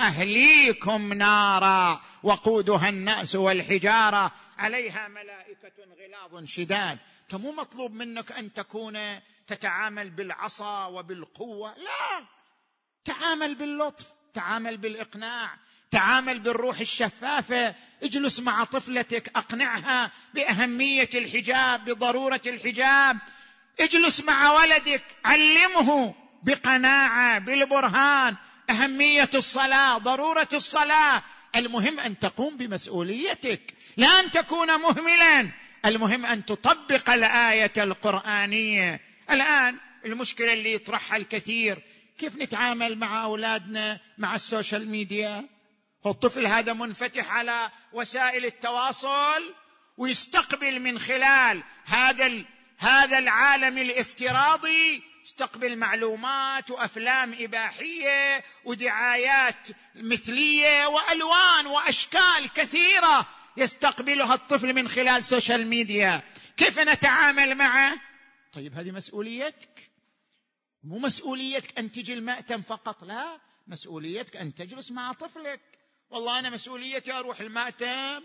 وأهليكم نارا وقودها الناس والحجارة عليها ملائكة غلاظ شداد. مو مطلوب منك أن تكون تتعامل بالعصا وبالقوة، لا، تعامل باللطف، تعامل بالإقناع، تعامل بالروح الشفافة. اجلس مع طفلتك، أقنعها بأهمية الحجاب، بضرورة الحجاب. اجلس مع ولدك، علمه بقناعة بالبرهان أهمية الصلاة، ضرورة الصلاة. المهم أن تقوم بمسؤوليتك، لا أن تكون مهملا. المهم أن تطبق الآية القرآنية. الآن المشكلة اللي يطرحها الكثير، كيف نتعامل مع أولادنا مع السوشيال ميديا؟ الطفل هذا منفتح على وسائل التواصل ويستقبل من خلال هذا هذا العالم الافتراضي، يستقبل معلومات وأفلام إباحية ودعايات مثلية وألوان وأشكال كثيرة يستقبلها الطفل من خلال سوشيال ميديا. كيف نتعامل معه؟ طيب هذه مسؤوليتك، مو مسؤوليتك أن تجي المأتم فقط، لا، مسؤوليتك أن تجلس مع طفلك. والله أنا مسؤوليتي أروح المأتم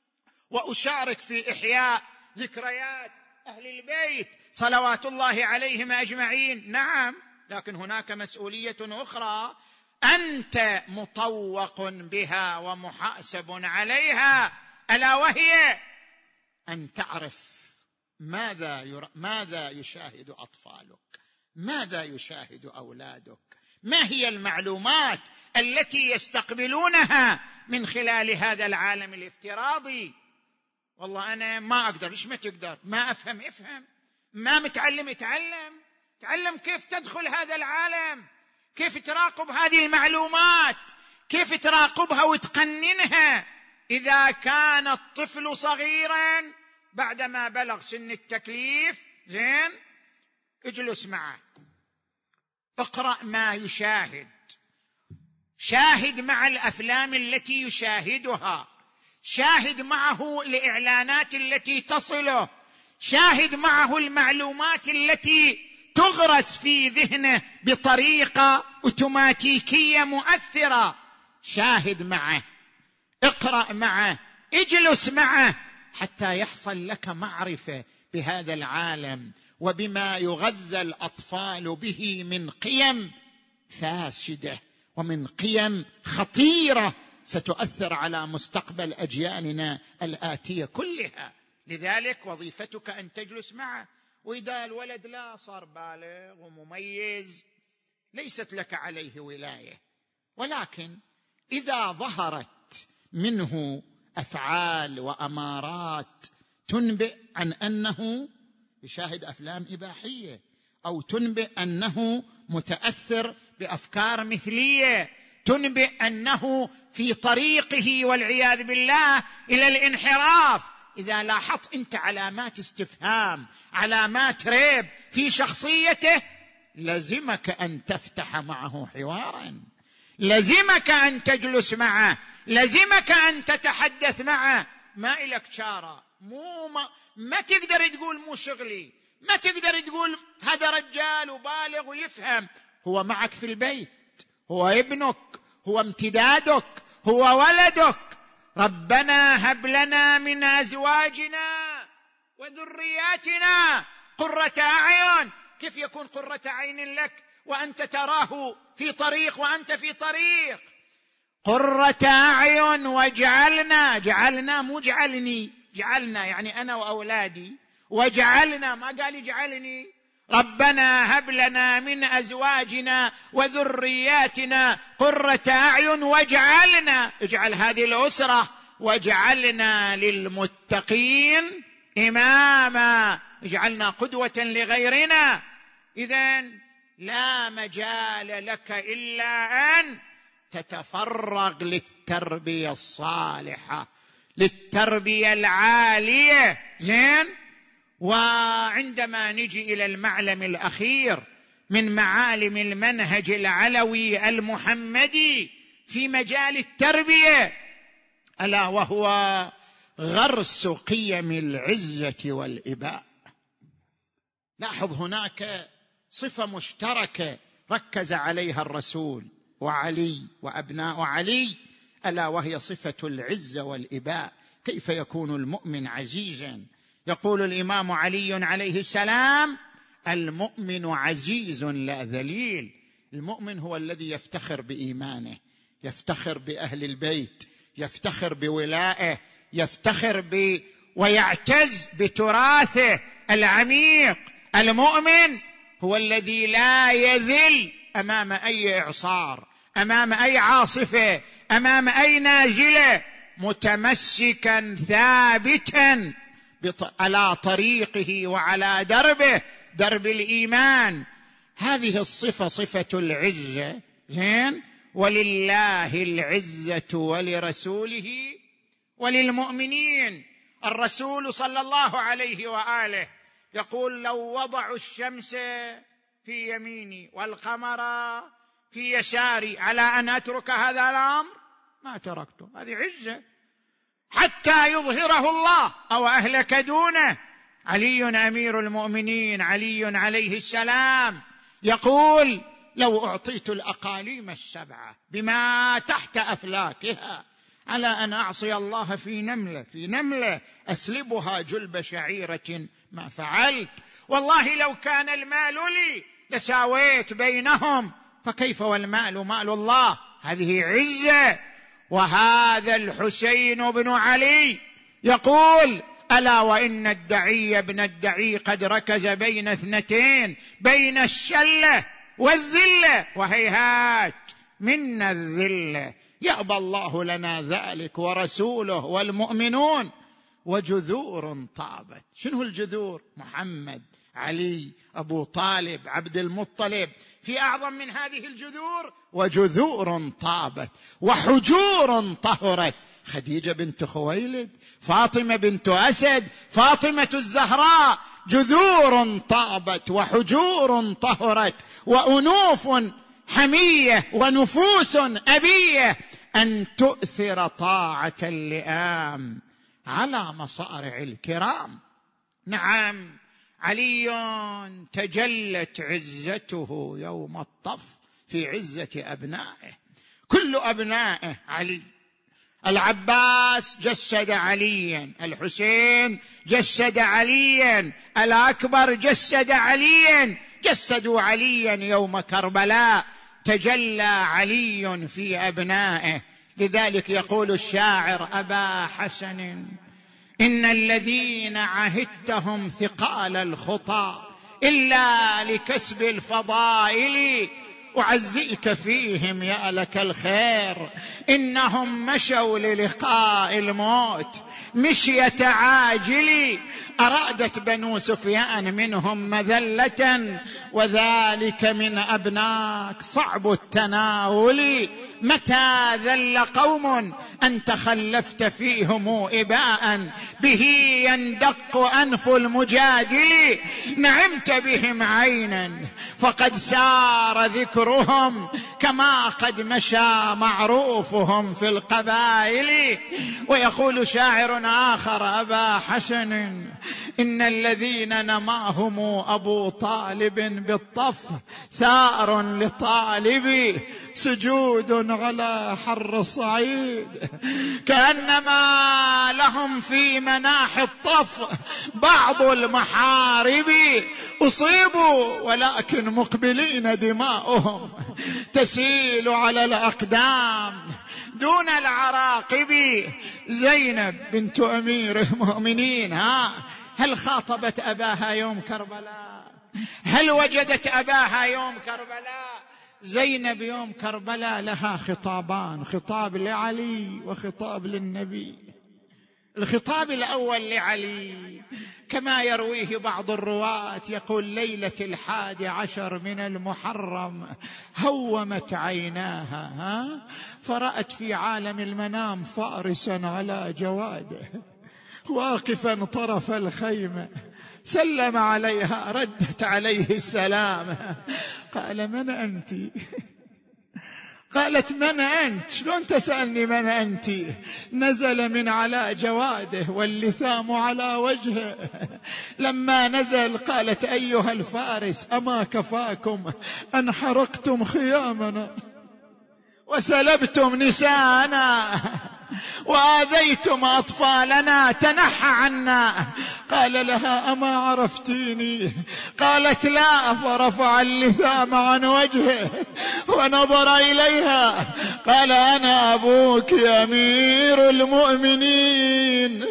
وأشارك في إحياء ذكريات أهل البيت صلوات الله عليهم أجمعين، نعم، لكن هناك مسؤولية أخرى أنت مطوق بها ومحاسب عليها، ألا وهي أن تعرف ماذا ير... ماذا يشاهد أطفالك، ماذا يشاهد أولادك، ما هي المعلومات التي يستقبلونها من خلال هذا العالم الافتراضي. والله أنا ما أقدر. إيش ما تقدر؟ ما أفهم افهم، ما متعلم اتعلم، تعلم كيف تدخل هذا العالم، كيف تراقب هذه المعلومات، كيف تراقبها وتقننها. إذا كان الطفل صغيرا بعدما بلغ سن التكليف، زين، اجلس معه، اقرأ ما يشاهد، شاهد مع الأفلام التي يشاهدها، شاهد معه الإعلانات التي تصله، شاهد معه المعلومات التي تغرس في ذهنه بطريقة أوتوماتيكية مؤثرة. شاهد معه، اقرأ معه، اجلس معه، حتى يحصل لك معرفة بهذا العالم وبما يغذى الأطفال به من قيم فاسدة ومن قيم خطيرة ستؤثر على مستقبل أجيالنا الآتية كلها. لذلك وظيفتك أن تجلس معه، وإذا الولد لا صار بالغ ومميز ليست لك عليه ولاية، ولكن إذا ظهرت منه أفعال وأمارات تنبئ عن أنه يشاهد أفلام إباحية أو تنبئ أنه متأثر بأفكار مثلية، تنبئ أنه في طريقه والعياذ بالله إلى الانحراف، إذا لاحظت أنت علامات استفهام، علامات ريب في شخصيته، لزمك أن تفتح معه حوارا، لزمك أن تجلس معه، لزمك أن تتحدث معه. ما إلك شارة، مو ما, ما تقدر تقول مو شغلي، ما تقدر تقول هذا رجال وبالغ ويفهم. هو معك في البيت، هو ابنك، هو امتدادك، هو ولدك. ربنا هب لنا من أزواجنا وذرياتنا قرة أعين. كيف يكون قرة عين لك وأنت تراه في طريق وأنت في طريق؟ قرة أعين واجعلنا، جعلنا مو جعلني، جعلنا يعني أنا وأولادي، وجعلنا ما قال يجعلني. ربنا هب لنا من أزواجنا وذرياتنا قرة أعين واجعلنا، اجعل هذه الأسرة واجعلنا للمتقين إماما، اجعلنا قدوة لغيرنا. إذن لا مجال لك إلا أن تتفرغ للتربية الصالحة، للتربية العالية. زين. وعندما نجي إلى المعلم الأخير من معالم المنهج العلوي المحمدي في مجال التربية، ألا وهو غرس قيم العزة والإباء. لاحظ هناك صفة مشتركة ركز عليها الرسول وعلي وأبناء علي، ألا وهي صفة العزة والإباء. كيف يكون المؤمن عزيزا؟ يقول الإمام علي عليه السلام: المؤمن عزيز لا ذليل. المؤمن هو الذي يفتخر بإيمانه، يفتخر بأهل البيت، يفتخر بولائه، يفتخر ب ويعتز بتراثه العميق. المؤمن هو الذي لا يذل أمام أي إعصار، أمام أي عاصفة، أمام أي نازلة، متمسكا ثابتا على طريقه وعلى دربه، درب الإيمان. هذه الصفة صفة العزة. زين. ولله العزة ولرسوله وللمؤمنين. الرسول صلى الله عليه وآله يقول: لو وضعوا الشمس في يميني والقمر في يساري على أن أترك هذا الأمر ما تركته. هذه عزة حتى يظهره الله أو أهلك دونه. علي أمير المؤمنين علي عليه السلام يقول: لو أعطيت الأقاليم السبعة بما تحت أفلاكها على أن أعصي الله في نملة في نملة أسلبها جلب شعيرة ما فعلت. والله لو كان المال لي لساويت بينهم، فكيف والمال مال الله؟ هذه عزة. وهذا الحسين بن علي يقول: ألا وإن الدعي ابن الدعي قد ركز بين اثنتين، بين الشلة والذلة، وهيهات منا الذلة، يأبى الله لنا ذلك ورسوله والمؤمنون. وجذور طابت. شنو الجذور؟ محمد، علي، أبو طالب، عبد المطلب. في أعظم من هذه الجذور: وجذور طابت وحجور طهرت. خديجة بنت خويلد، فاطمة بنت أسد، فاطمة الزهراء. جذور طابت وحجور طهرت وأنوف حمية ونفوس أبية، أن تؤثر طاعة اللئام على مصارع الكرام. نعم، علي تجلت عزته يوم الطف في عزة أبنائه. كل أبنائه علي، العباس جسد عليا، الحسين جسد عليا، الأكبر جسد عليا، جسدوا عليا يوم كربلاء، تجلى علي في أبنائه. لذلك يقول الشاعر: أبا حسن إن الذين عهدتهم ثقال الخطى إلا لكسب الفضائل أعزئك فيهم يا لك الخير، إنهم مشوا للقاء الموت مشية عاجل، أرادت بنو سفيان منهم مذلة وذلك من أبناك صعب التناول، متى ذل قوم أنت خلفت فيهم إباء به يندق أنف المجادل، نعمت بهم عينا فقد سار ذكرهم كما قد مشى معروفهم في القبائل. ويقول شاعر آخر: أبا حسن إن الذين نماهم أبو طالب بالطف ثار لطالبي سجود على حر الصعيد، كأنما لهم في مناح الطف بعض المحارب، أصيبوا ولكن مقبلين دماؤهم تسيل على الأقدام دون العراقب. زينب بنت أمير المؤمنين ها هل خاطبت أباها يوم كربلاء؟ هل وجدت أباها يوم كربلاء؟ زينب يوم كربلاء لها خطابان: خطاب لعلي وخطاب للنبي. الخطاب الأول لعلي كما يرويه بعض الرواة، يقول: ليلة الحادي عشر من المحرم هومت عيناها ها فرأت في عالم المنام فارسا على جواده واقفا طرف الخيمة، سلم عليها ردت عليه السلام، قال: من أنت؟ قالت: من أنت؟ شلون تسألني من أنت؟ نزل من على جواده واللثام على وجهه. لما نزل قالت: أيها الفارس أما كفاكم أن حرقتم خيامنا وسلبتم نساءنا وآذيتم أطفالنا، تنحى عنا. قال لها: أما عرفتيني؟ قالت: لا. فرفع اللثام عن وجهه ونظر إليها، قال: أنا أبوك أمير المؤمنين.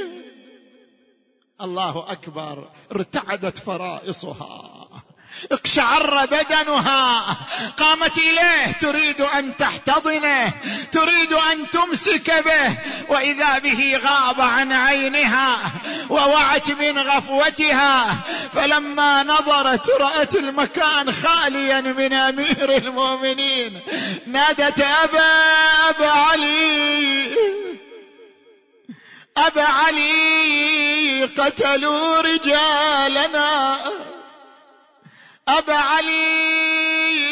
الله أكبر. ارتعدت فرائصها، اقشعر بدنها، قامت إليه تريد أن تحتضنه، تريد أن تمسك به، وإذا به غاب عن عينها ووعت من غفوتها. فلما نظرت رأت المكان خاليا من أمير المؤمنين، نادت: أبا أبا علي، أبا علي، قتلوا رجالنا، أبا علي،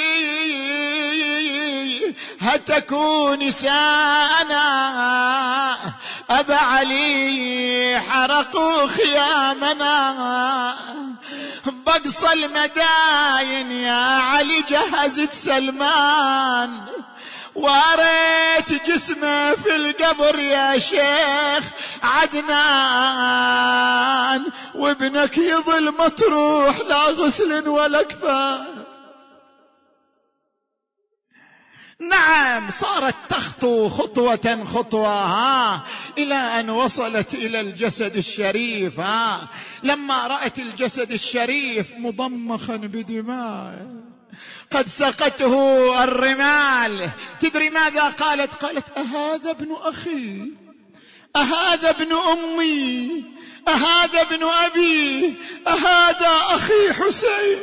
هتكوا نساءنا، أبا علي، حرقوا خيامنا، بقص المداين يا علي جهزت سلمان، واريت جسمه في القبر يا شيخ عدنان، وابنك يظل مطروح لا غسل ولا كفان. نعم، صارت تخطو خطوة خطوة ها إلى أن وصلت إلى الجسد الشريف. ها لما رأت الجسد الشريف مضمخا بدماء قد سقته الرمال، تدري ماذا قالت؟ قالت: أهذا ابن أخي، أهذا ابن أمي، أهذا ابن أبي، أهذا أخي حسين.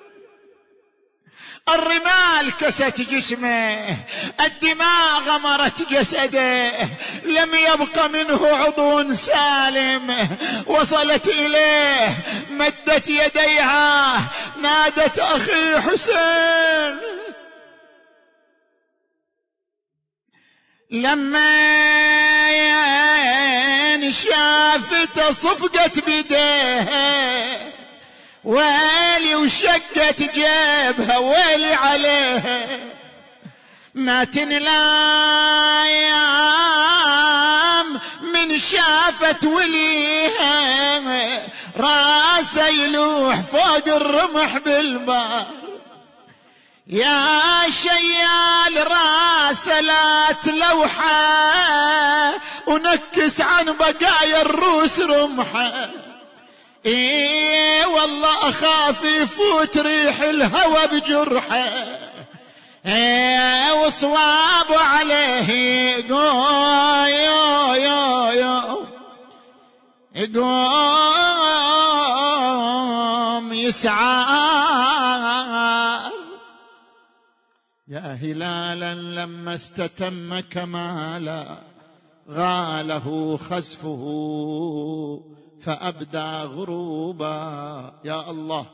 الرمال كست جسمه، الدماء غمرت جسده، لم يبق منه عضو سالم. وصلت إليه، مدت يديها، نادت: أخي حسين. لما شافت صفقت بيديه، ويلي وشقت جيبها، ويلي عليها، ما تنلا يا شافت وليها راسه يلوح فوق الرمح بالبار. يا شيال راسه لا تلوحه ونكس عن بقايا الروس رمحه. ايه والله اخاف يفوت ريح الهوى بجرحه. ايه وصواب عليه يقوم يقوم يسعى. يا هلالا لما استتم كمالا غاله خسفه فأبدى غروبا. يا الله،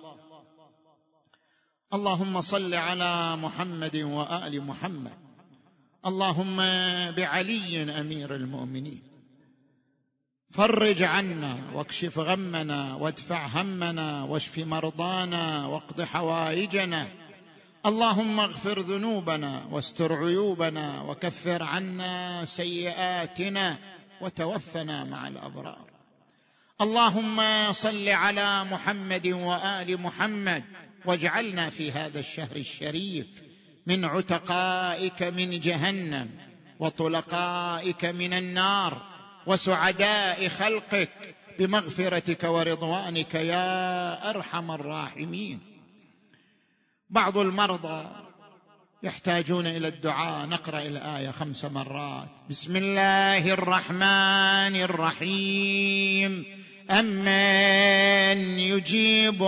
اللهم صل على محمد وآل محمد. اللهم بعلي أمير المؤمنين فرج عنا واكشف غمنا وادفع همنا واشف مرضانا واقض حوائجنا. اللهم اغفر ذنوبنا واستر عيوبنا وكفر عنا سيئاتنا وتوفنا مع الأبرار. اللهم صل على محمد وآل محمد واجعلنا في هذا الشهر الشريف من عتقائك من جهنم وطلقائك من النار وسعداء خلقك بمغفرتك ورضوانك يا أرحم الراحمين. بعض المرضى يحتاجون إلى الدعاء. نقرأ الآية خمس مرات. بسم الله الرحمن الرحيم. أمن يجيب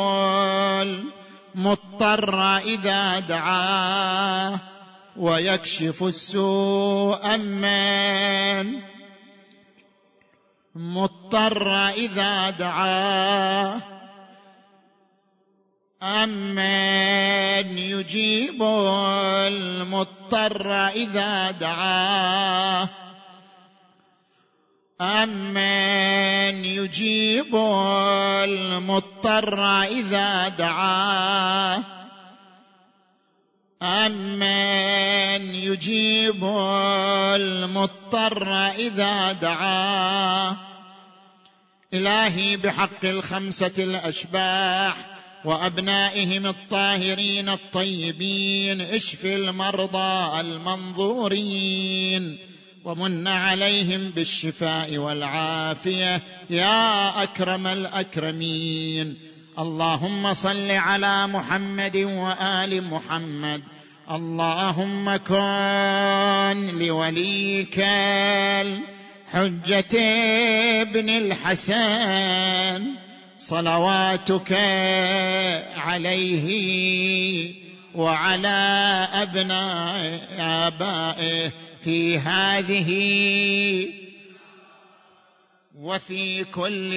المضطر إذا دعاه ويكشف السوء. أمن مضطر إذا دعاه. أمن يجيب المضطر إذا دعاه. أمن يجيب المضطر إذا دعاه. أمن يجيب المضطر إذا دعاه. إلهي بحق الخمسة الأشباح وأبنائهم الطاهرين الطيبين اشف المرضى المنظورين ومن عليهم بالشفاء والعافية يا أكرم الأكرمين. اللهم صل على محمد وآل محمد. اللهم كن لوليك الحجة ابن الحسن صلواتك عليه وعلى أبناء آبائه في هذه وفي كل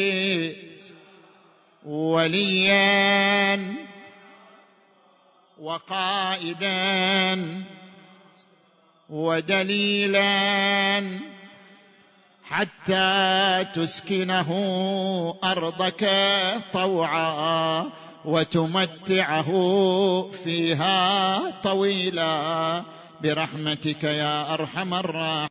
وليا وقائدا ودليلا حتى تسكنه أرضك طوعا وتمتعه فيها طويلا برحمتك يا أرحم الراحمين.